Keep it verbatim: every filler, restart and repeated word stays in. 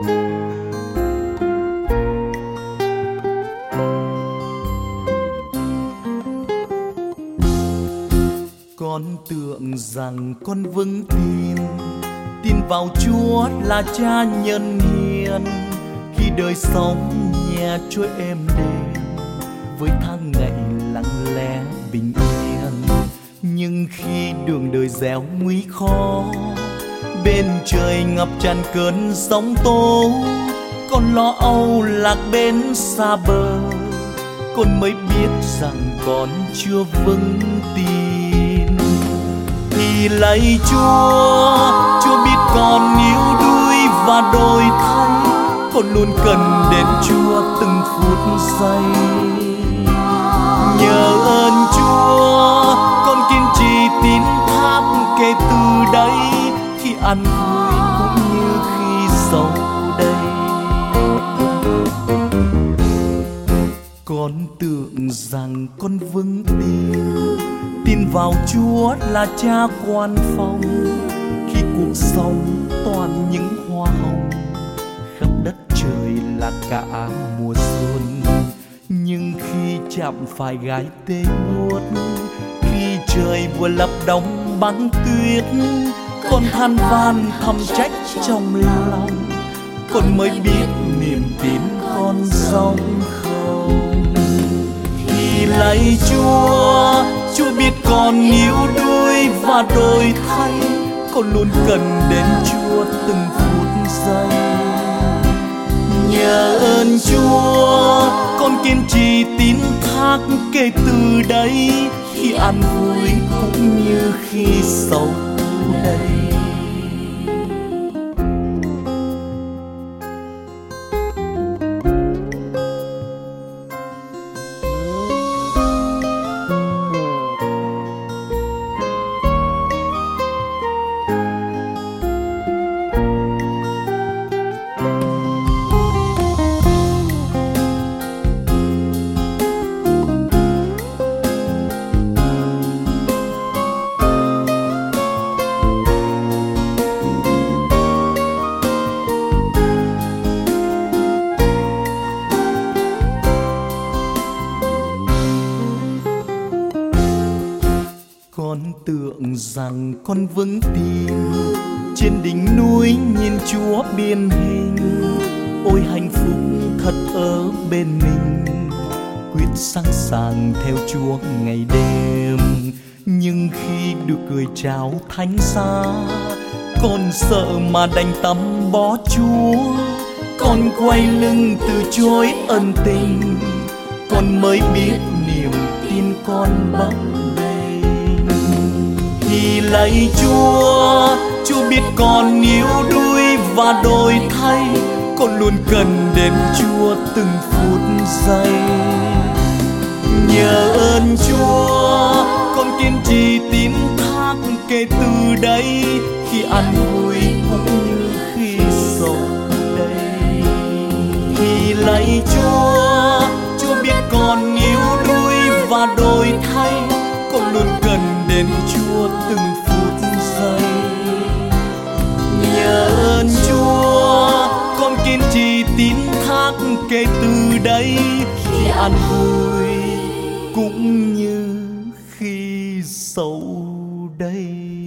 Con tưởng rằng con vững tin, tin vào Chúa là Cha nhân hiền, khi đời sống nhẹ trôi êm đềm, với tháng ngày lặng lẽ bình yên. Nhưng khi đường đời gieo nguy khó, bên trời ngập tràn cơn sóng tố, con lo âu lạc bên xa bờ, con mới biết rằng con chưa vững tin. Thì lạy Chúa, Chúa biết con yếu đuối và đổi thay, con luôn cần đến Chúa từng phút giây. Nhờ ơn Chúa, con kiên trì tín thác kể từ đây, khi ăn vui cũng như khi sầu đây. Con tưởng rằng con vững tin, tin vào Chúa là Cha quan phòng, khi cuộc sống toàn những hoa hồng, khắp đất trời là cả mùa xuân. Nhưng khi chạm phải gai tê buốt, khi trời vừa lập đóng băng tuyết, con than van thầm trách trong lòng, con mới biết niềm tin con giống không. Thì lạy Chúa, Chúa biết con yếu đuối và đổi thay, con luôn cần đến Chúa từng phút giây. Nhờ ơn Chúa, con kiên trì tín thác kể từ đây, khi an vui cũng như khi sầu đây. Con tưởng rằng con vững tin, trên đỉnh núi nhìn Chúa biên hình, ôi hạnh phúc thật ở bên mình, quyết sẵn sàng theo Chúa ngày đêm. Nhưng khi được cười chào thánh giá, con sợ mà đành tâm bỏ Chúa, con quay lưng từ chối ân tình, con mới biết niềm tin con bấp bênh. Thì lạy Chúa, Chúa biết con yếu đuối và đổi thay, con luôn cần đến Chúa từng phút giây. Nhờ ơn Chúa, con kiên trì tín thác kể từ đây, khi an vui cũng như khi sầu đây. Thì lạy Chúa, Chúa biết con yếu đuối và đổi thay, con luôn cần đến Chúa từng phút giây. Nhờ ơn Chúa, con kiên trì tín thác kể từ đây, khi an vui cũng như khi sầu đây.